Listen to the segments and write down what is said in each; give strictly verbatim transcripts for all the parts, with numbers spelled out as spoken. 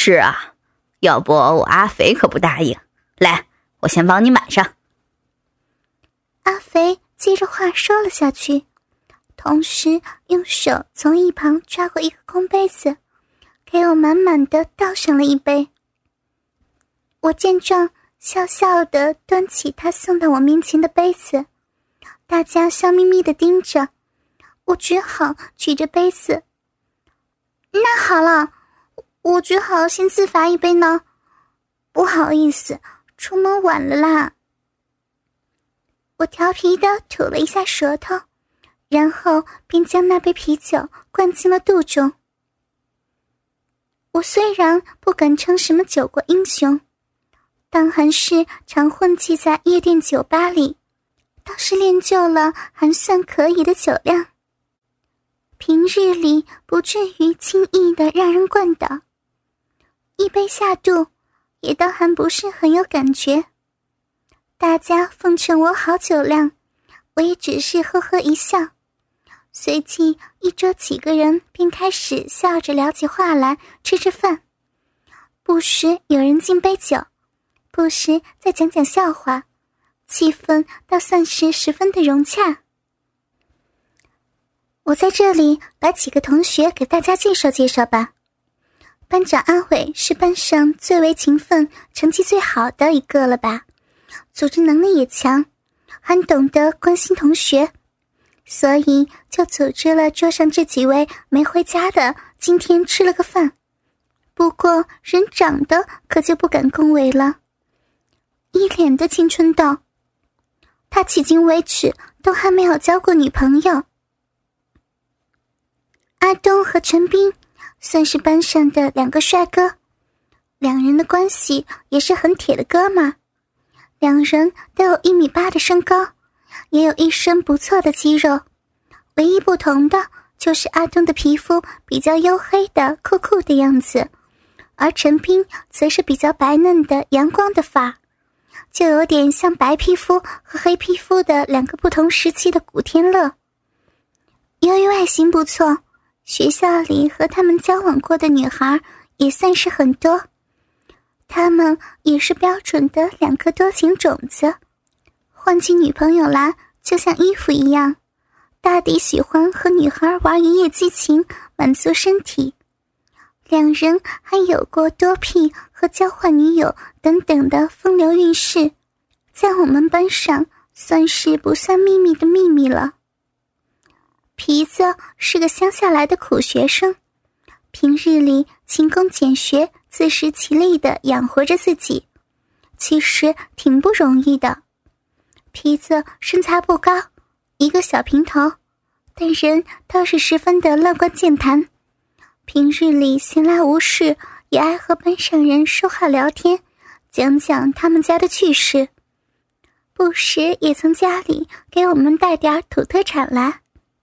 是啊，要不我阿肥可不答应。来，我先帮你买上。 阿肥接着话说了下去，同时用手从一旁抓过一个空杯子，给我满满的倒上了一杯。我见状，笑笑地端起他送到我面前的杯子，大家笑眯眯地盯着，我只好举着杯子。那好了，我只好先自罚一杯呢。不好意思，出门晚了啦。我调皮地吐了一下舌头，然后便将那杯啤酒灌进了肚中。我虽然不敢称什么酒国英雄，但还是常混迹在夜店酒吧里，倒是练就了还算可以的酒量。平日里不至于轻易的让人灌倒，一杯下肚也倒还不是很有感觉。大家奉承我好酒量，我也只是呵呵一笑。随即一桌几个人便开始笑着聊起话来，吃吃饭，不时有人敬杯酒，不时再讲讲笑话，气氛倒算是十分的融洽。我在这里把几个同学给大家介绍介绍吧。班长阿伟是班上最为勤奋、成绩最好的一个了吧，组织能力也强，还懂得关心同学，所以就组织了桌上这几位没回家的今天吃了个饭。不过人长得可就不敢恭维了，一脸的青春痘，他迄今为止都还没有交过女朋友。阿东和陈斌算是班上的两个帅哥，两人的关系也是很铁的哥们，两人都有一米八的身高，也有一身不错的肌肉，唯一不同的就是阿东的皮肤比较黝黑的酷酷的样子，而陈斌则是比较白嫩的阳光的发，就有点像白皮肤和黑皮肤的两个不同时期的古天乐。由于外形不错，学校里和他们交往过的女孩也算是很多，他们也是标准的两颗多情种子，换起女朋友来就像衣服一样，大抵喜欢和女孩玩一夜激情，满足身体。两人还有过多聘和交换女友等等的风流韵事，在我们班上算是不算秘密的秘密了。皮子是个乡下来的苦学生，平日里勤工俭学，自食其力地养活着自己，其实挺不容易的。皮子身材不高，一个小平头，但人倒是十分的乐观健谈，平日里闲来无事也爱和班上人说话聊天，讲讲他们家的趣事，不时也从家里给我们带点土特产来。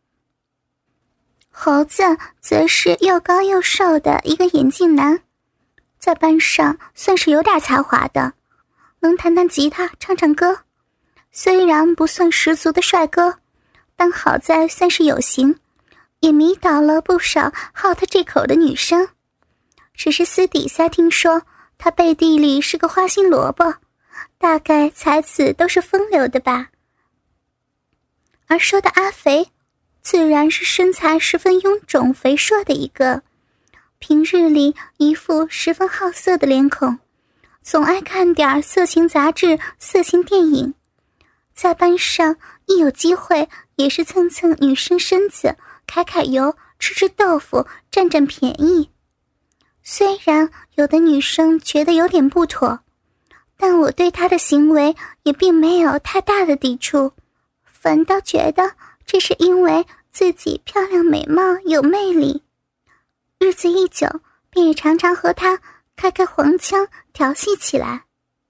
猴子则是又高又瘦的一个眼镜男，在班上算是有点才华的，能弹弹吉他唱唱歌，虽然不算十足的帅哥，但好在算是有型，也迷倒了不少好他这口的女生。只是私底下听说他背地里是个花心萝卜，大概才子都是风流的吧。而说的阿肥自然是身材十分臃肿肥硕的一个，平日里一副十分好色的脸孔，总爱看点色情杂志、色情电影，在班上一有机会也是蹭蹭女生身子，揩揩油，吃吃豆腐，占占便宜。虽然有的女生觉得有点不妥，但我对她的行为也并没有太大的抵触，反倒觉得这是因为自己漂亮美貌有魅力。日子一久，便也常常和她开开黄腔调戏起来。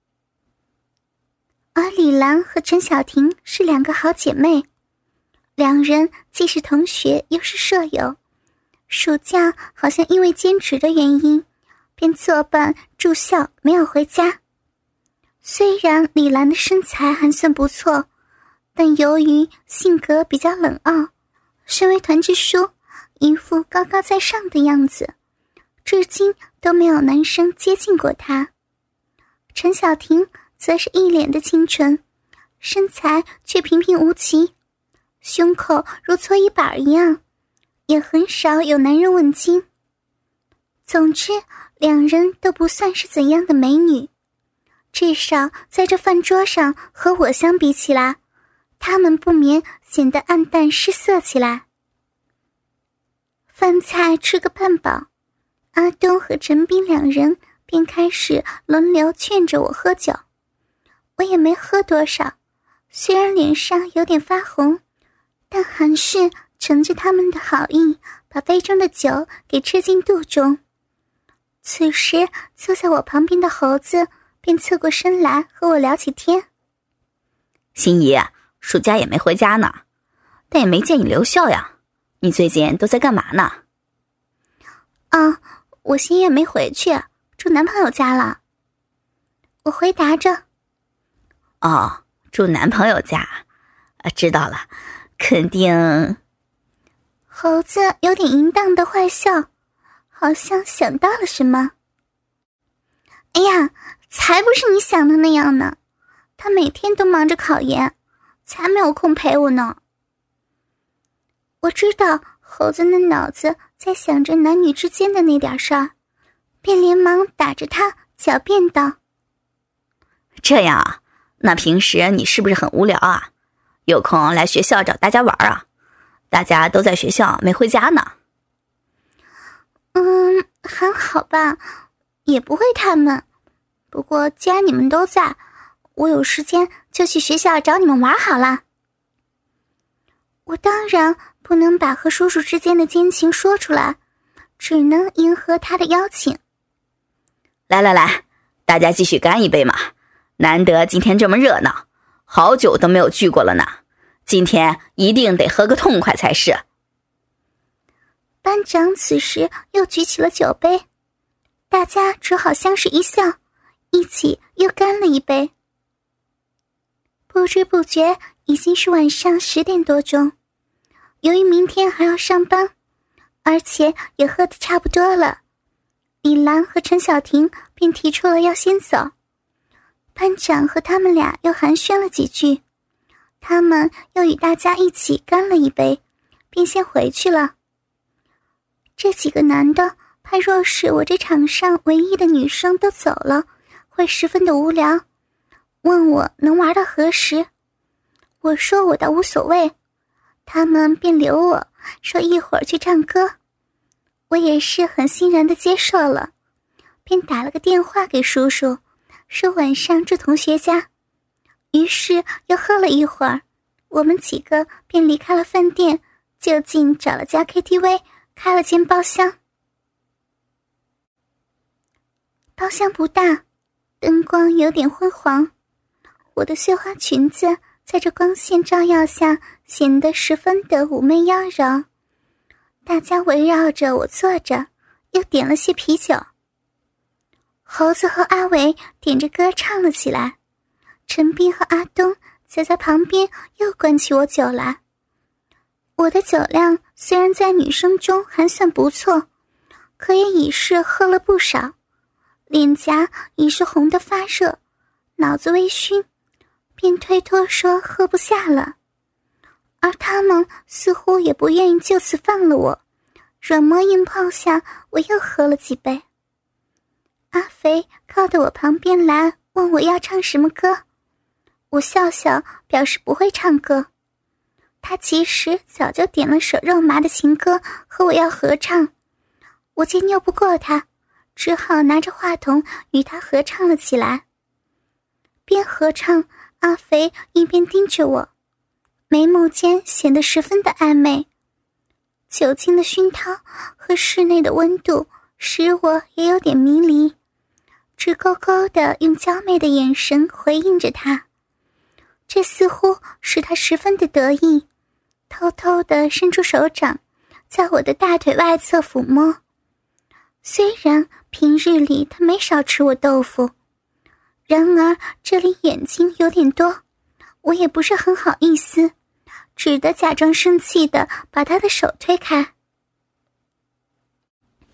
而李兰和陈小婷是两个好姐妹，两人既是同学又是舍友，暑假好像因为兼职的原因，便作伴住校没有回家。虽然李兰的身材还算不错，但由于性格比较冷傲，身为团支书，一副高高在上的样子， 至今都没有男生接近过她。陈小婷则是一脸的清纯，身材却平平无奇，胸口如搓衣板一样，也很少有男人问津。总之，两人都不算是怎样的美女，至少在这饭桌上和我相比起来，他们不免显得暗淡失色起来。饭菜吃个半饱，阿东和陈斌两人便开始轮流劝着我喝酒。我也没喝多少，虽然脸上有点发红，但还是乘着他们的好意，把杯中的酒给吃进肚中。此时坐在我旁边的猴子便侧过身来和我聊起天。 心怡，暑假也没回家呢，但也没见你留校呀，你最近都在干嘛呢？ 哦，我新月没回去，住男朋友家了。我回答着。 哦，住男朋友家，啊，知道了，肯定。 猴子有点淫荡的坏笑，好像想到了什么。哎呀，才不是你想的那样呢，他每天都忙着考研，才没有空陪我呢。我知道猴子的脑子在想着男女之间的那点事儿，便连忙打着他狡辩道： 这样啊，那平时你是不是很无聊啊？有空来学校找大家玩啊？大家都在学校没回家呢。 嗯，还好吧，也不会他们。不过既然你们都在，我有时间就去学校找你们玩好了。我当然不能把和叔叔之间的奸情说出来，只能迎合他的邀请。 来来来，大家继续干一杯嘛，难得今天这么热闹，好久都没有聚过了呢，今天一定得喝个痛快才是。 班长此时又举起了酒杯，大家只好相视一笑，一起又干了一杯。不知不觉已经是晚上十点多钟，由于明天还要上班，而且也喝得差不多了，李兰和陈小婷便提出了要先走。班长和他们俩又寒暄了几句，他们又与大家一起干了一杯，便先回去了。这几个男的怕若是我这场上唯一的女生都走了，会十分的无聊，问我能玩到何时。我说我倒无所谓，他们便留我说一会儿去唱歌。我也是很欣然的接受了，便打了个电话给叔叔，说晚上住同学家。于是又喝了一会儿，我们几个便离开了饭店，就近找了家 K T V， 开了间包厢。包厢不大，灯光有点昏黄，我的碎花裙子在这光线照耀下显得十分的妩媚妖娆。大家围绕着我坐着，又点了些啤酒。猴子和阿伟点着歌唱了起来，陈斌和阿东则在旁边又灌起我酒来。我的酒量虽然在女生中还算不错，可也已是喝了不少，脸颊已是红得发热，脑子微醺，便推脱说喝不下了。而他们似乎也不愿意就此放了我，软磨硬泡下，我又喝了几杯。阿肥靠到我旁边来，问我要唱什么歌。我笑笑表示不会唱歌。他其实早就点了首肉麻的情歌和我要合唱，我见拗不过他，只好拿着话筒与他合唱了起来。边合唱，阿肥一边盯着我，眉目间显得十分的暧昧。酒精的熏陶和室内的温度使我也有点迷离，直勾勾地用娇媚的眼神回应着他。这似乎使他十分的得意，偷偷地伸出手掌在我的大腿外侧抚摸。虽然平日里他没少吃我豆腐，然而这里眼睛有点多，我也不是很好意思，只得假装生气地把他的手推开。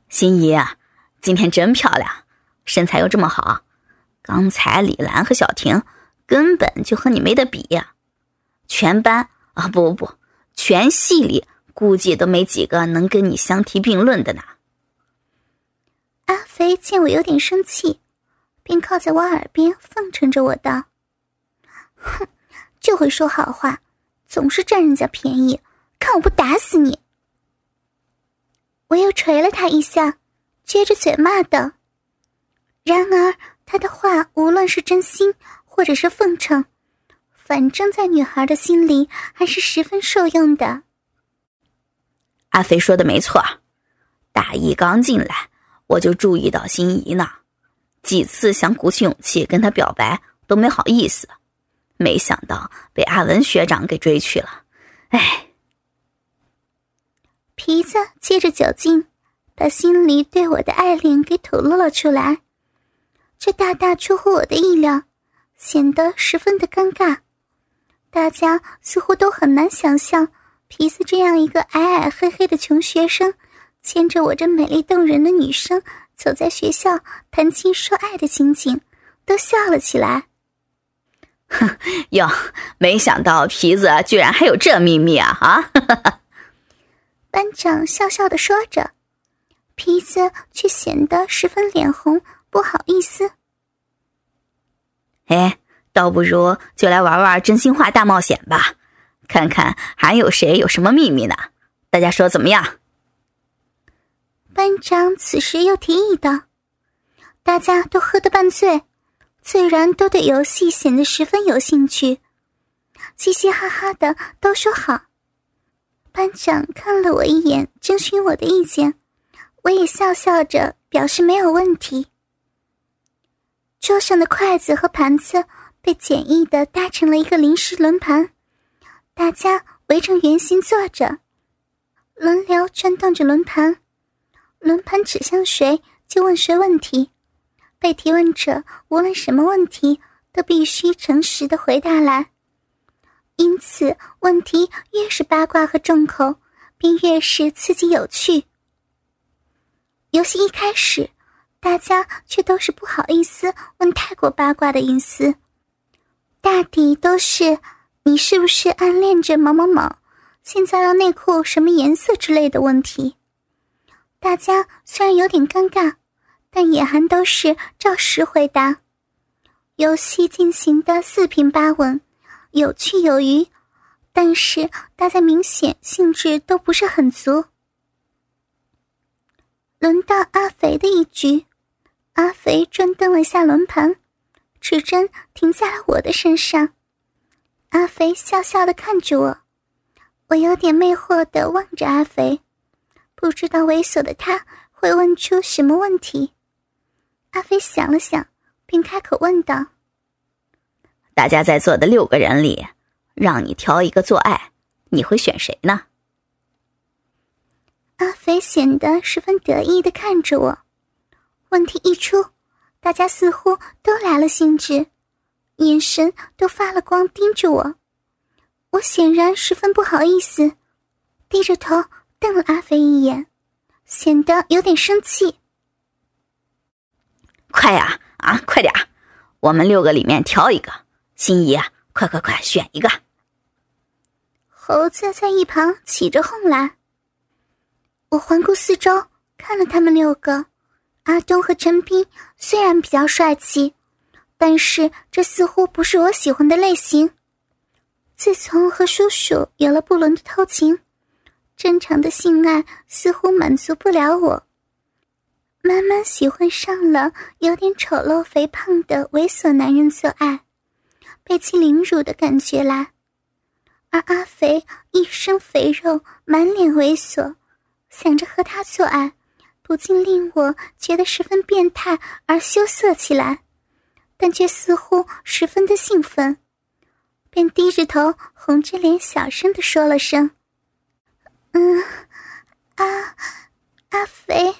心怡啊，今天真漂亮，身材又这么好，刚才李兰和小婷根本就和你没得比呀。全班啊，不不不，全系里估计都没几个能跟你相提并论的呢。 阿肥见我有点生气，便靠在我耳边奉承着我道：哼，就会说好话，总是占人家便宜，看我不打死你。我又捶了他一下，撅着嘴骂道。然而他的话无论是真心或者是奉承，反正在女孩的心里还是十分受用的。 阿肥说的没错，大一刚进来我就注意到心怡呢，几次想鼓起勇气跟她表白都没好意思，没想到被阿文学长给追去了。哎， 皮子借着酒劲把心里对我的爱恋给吐露了出来，这大大出乎我的意料，显得十分的尴尬。大家似乎都很难想象皮子这样一个矮矮黑黑的穷学生牵着我这美丽动人的女生走在学校谈情说爱的情景，都笑了起来。 哼哟，没想到皮子居然还有这秘密啊啊！ 班长笑笑地说着，皮子却显得十分脸红，不好意思。 哎，倒不如就来玩玩真心话大冒险吧，看看还有谁有什么秘密呢？大家说怎么样？ 班长此时又提议道。大家都喝得半醉，自然都对游戏显得十分有兴趣，嘻嘻哈哈的都说好。班长看了我一眼，征询我的意见，我也笑笑着表示没有问题。桌上的筷子和盘子被简易地搭成了一个临时轮盘，大家围成圆形坐着，轮流转动着轮盘，轮盘指向谁就问谁问题，被提问者无论什么问题都必须诚实地回答来。因此问题越是八卦和重口，便越是刺激有趣。游戏一开始，大家却都是不好意思问太过八卦的隐私，大抵都是你是不是暗恋着某某某，现在的内裤什么颜色之类的问题。大家虽然有点尴尬，但也还都是照实回答。游戏进行的四平八稳，有趣有余，但是大家明显兴致都不是很足。轮到阿肥的一局，阿肥转动了下轮盘，指针停在了我的身上。阿肥笑笑地看着我，我有点魅惑地望着阿肥，不知道猥琐的他会问出什么问题。阿肥想了想，便开口问道： 大家在座的六个人里，让你挑一个做爱，你会选谁呢？ 阿肥显得十分得意地看着我，问题一出，大家似乎都来了兴致，眼神都发了光盯着我。我显然十分不好意思，低着头瞪了阿肥一眼，显得有点生气。 快呀啊，快点，我们六个里面挑一个，心怡啊，快快快选一个。 猴子在一旁起着哄来。我环顾四周，看了他们六个，阿东和陈斌虽然比较帅气，但是这似乎不是我喜欢的类型。自从和叔叔有了不伦的偷情，正常的性爱似乎满足不了我，慢慢喜欢上了有点丑陋肥胖的猥琐男人做爱，被其凌辱的感觉来。而阿肥一身肥肉，满脸猥琐，想着和他做爱，不禁令我觉得十分变态而羞涩起来，但却似乎十分的兴奋，便低着头红着脸小声地说了声：嗯，阿阿肥。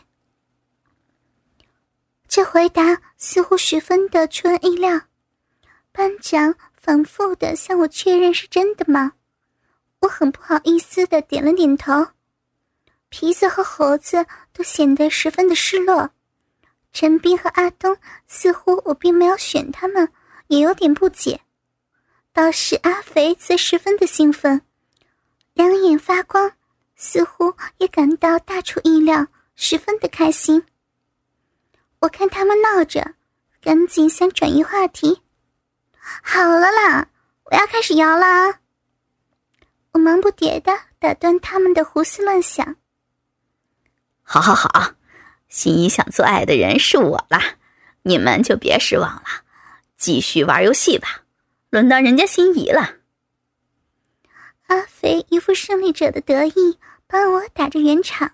这回答似乎十分的出人意料，班长反复地向我确认是真的吗？我很不好意思地点了点头。皮子和猴子都显得十分的失落。陈斌和阿东似乎我并没有选他们，也有点不解。倒是阿肥则十分的兴奋，两眼发光，似乎也感到大出意料，十分的开心。我看他们闹着，赶紧想转移话题。好了啦，我要开始摇啦！我忙不迭地打断他们的胡思乱想。 好好好，心仪想做爱的人是我啦，你们就别失望了，继续玩游戏吧，轮到人家心仪了。 阿肥一副胜利者的得意，帮我打着圆场。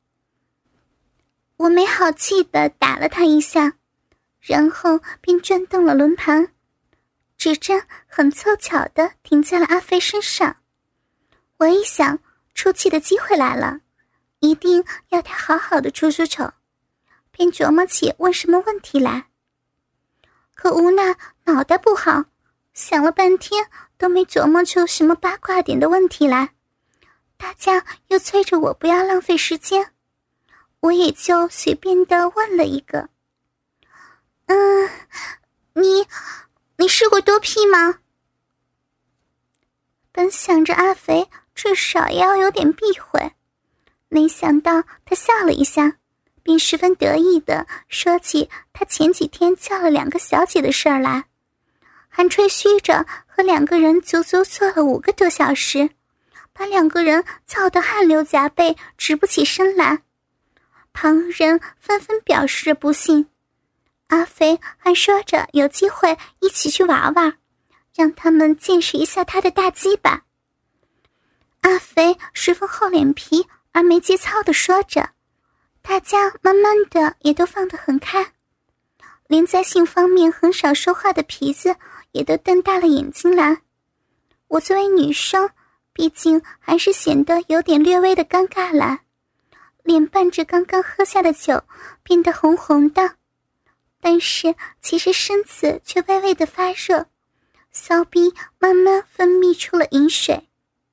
我没好气地打了他一下，然后便转动了轮盘，指针很凑巧地停在了阿飞身上。我一想，出气的机会来了，一定要他好好的出出丑，便琢磨起问什么问题来。可无奈脑袋不好，想了半天都没琢磨出什么八卦点的问题来。大家又催着我不要浪费时间，我也就随便地问了一个。嗯，你你试过多 P 吗？本想着阿肥至少也要有点避讳，没想到他笑了一下，并十分得意地说起他前几天叫了两个小姐的事儿来，还吹嘘着和两个人足足做了五个多小时，把两个人操得汗流浃背，直不起身来。旁人纷纷表示不信，阿肥还说着有机会一起去玩玩，让他们见识一下他的大鸡巴。阿肥十分厚脸皮而没节操地说着，大家慢慢的也都放得很开，连在性方面很少说话的皮子也都瞪大了眼睛来。我作为女生，毕竟还是显得有点略微的尴尬来，脸伴着刚刚喝下的酒变得红红的，但是其实身子却微微的发热，骚逼慢慢分泌出了饮水。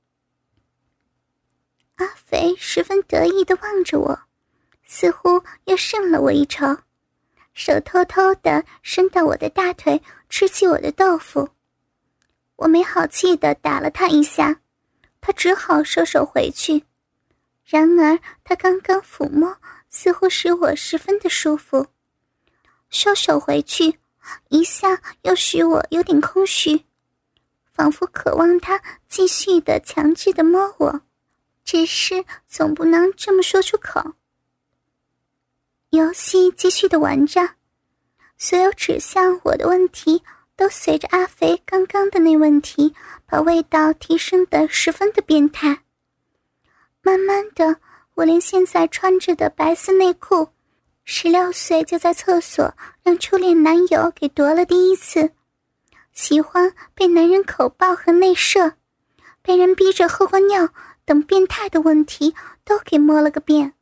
阿肥十分得意地望着我，似乎又胜了我一筹，手偷偷地伸到我的大腿，吃起我的豆腐。我没好气地打了他一下，他只好收手回去。然而他刚刚抚摸似乎使我十分的舒服，收手回去一下又使我有点空虚，仿佛渴望他继续的强制的摸我，只是总不能这么说出口。游戏继续的玩着，所有指向我的问题都随着阿肥刚刚的那问题把味道提升得十分的变态。慢慢的，我连现在穿着的白色内裤，十六岁就在厕所让初恋男友给夺了第一次，喜欢被男人口爆和内射，被人逼着喝过尿等变态的问题都给摸了个遍。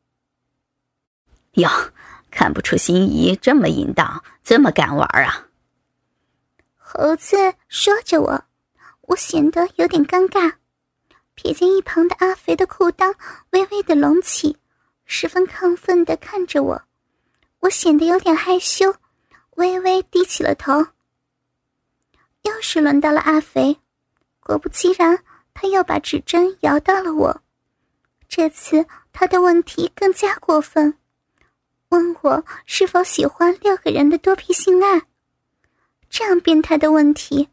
哟，看不出心仪这么淫荡，这么敢玩啊。 猴子说着我，我显得有点尴尬，瞥见一旁的阿肥的裤裆微微的隆起，十分亢奋地看着我，我显得有点害羞，微微低起了头。又是轮到了阿肥，果不其然，他又把指针摇到了我，这次他的问题更加过分，问我是否喜欢六个人的多批性爱。这样变态的问题，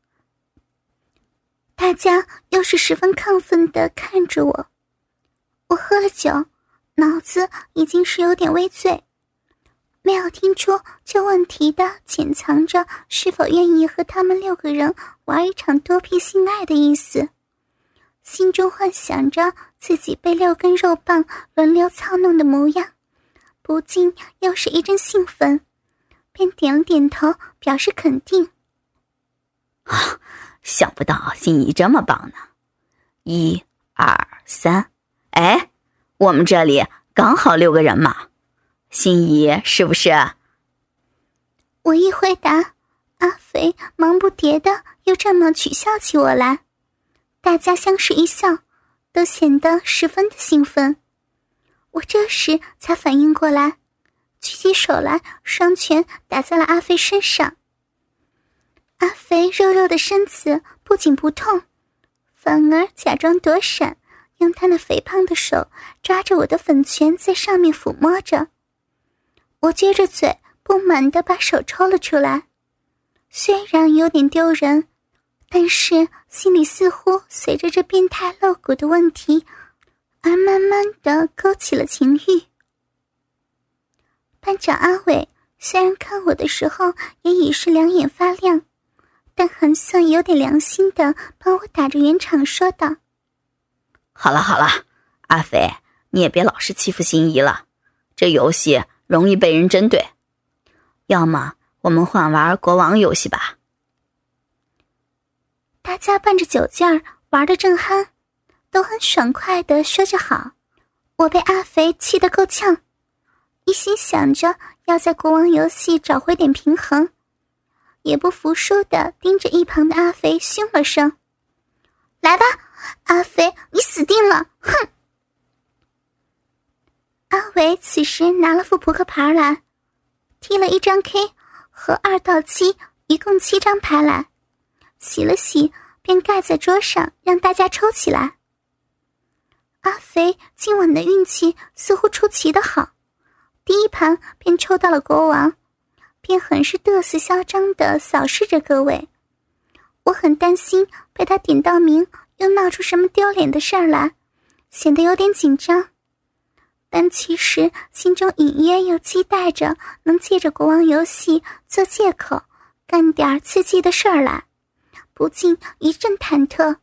大家又是十分亢奋地看着我。我喝了酒，脑子已经是有点微醉，没有听出这问题的潜藏着是否愿意和他们六个人玩一场多批性爱的意思，心中幻想着自己被六根肉棒轮流操弄的模样，不禁又是一阵兴奋，便点了点头表示肯定。 啊，想不到心仪这么棒呢！一、二、三，哎，我们这里刚好六个人嘛，心仪是不是？ 我一回答，阿肥忙不迭的又这么取笑起我来，大家相视一笑，都显得十分的兴奋。 我这时才反应过来，举起手来，双拳打在了阿飞身上。阿飞肉肉的身子不仅不痛，反而假装躲闪，用他那肥胖的手抓着我的粉拳在上面抚摸着。我撅着嘴不满地把手抽了出来，虽然有点丢人，但是心里似乎随着这变态露骨的问题而慢慢地勾起了情欲。班长阿伟虽然看我的时候也已是两眼发亮，但还算有点良心地帮我打着圆场说道： 好了好了，阿飞，你也别老是欺负心仪了，这游戏容易被人针对，要么我们换玩国王游戏吧。 大家伴着酒劲儿玩得正酣，都很爽快地说着好。我被阿肥气得够呛，一心想着要在国王游戏找回点平衡，也不服输地盯着一旁的阿肥凶了声：来吧，阿肥，你死定了，哼！阿伟此时拿了副扑克牌来，踢了一张 K 和二到七，一共七张牌来，洗了洗便盖在桌上让大家抽起来。阿肥今晚的运气似乎出奇的好，第一盘便抽到了国王，便很是得瑟嚣张地扫视着各位。我很担心被他点到名又闹出什么丢脸的事儿来，显得有点紧张，但其实心中隐约又期待着能借着国王游戏做借口干点刺激的事儿来，不禁一阵忐忑。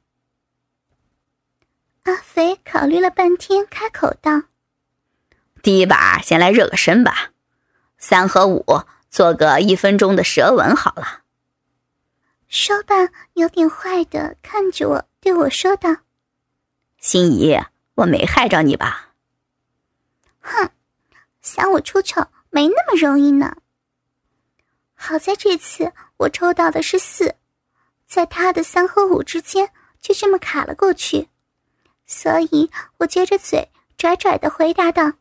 阿肥考虑了半天开口道： 第一把先来热个身吧，三和五做个一分钟的舌吻好了。 说罢有点坏的看着我对我说道： 心仪，我没害着你吧？ 哼，想我出丑没那么容易呢。好在这次我抽到的是四，在他的三和五之间就这么卡了过去，所以我撅着嘴拽拽地回答道：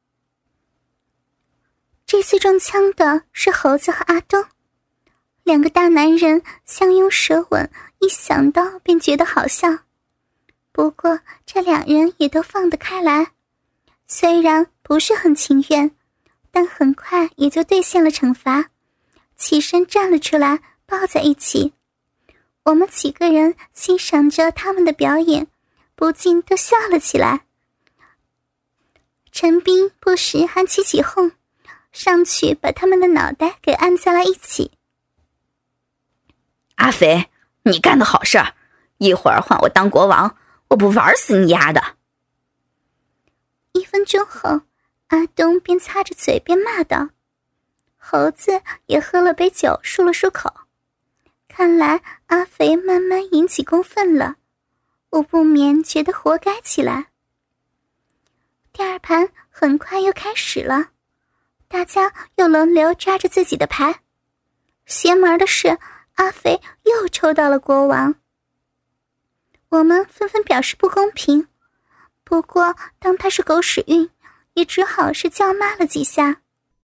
这次中枪的是猴子和阿东，两个大男人相拥舌吻，一想到便觉得好笑。不过这两人也都放得开来，虽然不是很情愿，但很快也就兑现了惩罚，起身站了出来抱在一起。我们几个人欣赏着他们的表演，不禁都笑了起来。陈斌不时还起起哄，上去把他们的脑袋给按在了一起。 阿肥，你干的好事儿，一会儿换我当国王，我不玩死你丫的！ 一分钟后，阿东边擦着嘴边骂道，猴子也喝了杯酒漱了漱口。看来阿肥慢慢引起公愤了，我不免觉得活该起来。第二盘很快又开始了，大家又轮流抓着自己的牌。邪门的是，阿肥又抽到了国王。我们纷纷表示不公平，不过当他是狗屎运，也只好是叫骂了几下。